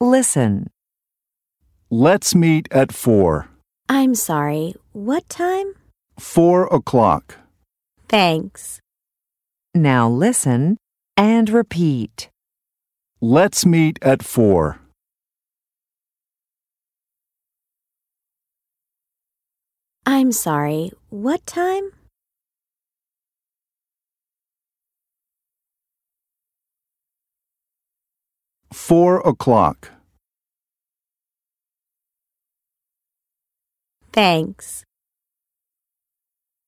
Listen. Let's meet at 4. I'm sorry, what time? 4 o'clock. Thanks. Now listen and repeat. Let's meet at 4. I'm sorry, what time? Four o'clock. Thanks.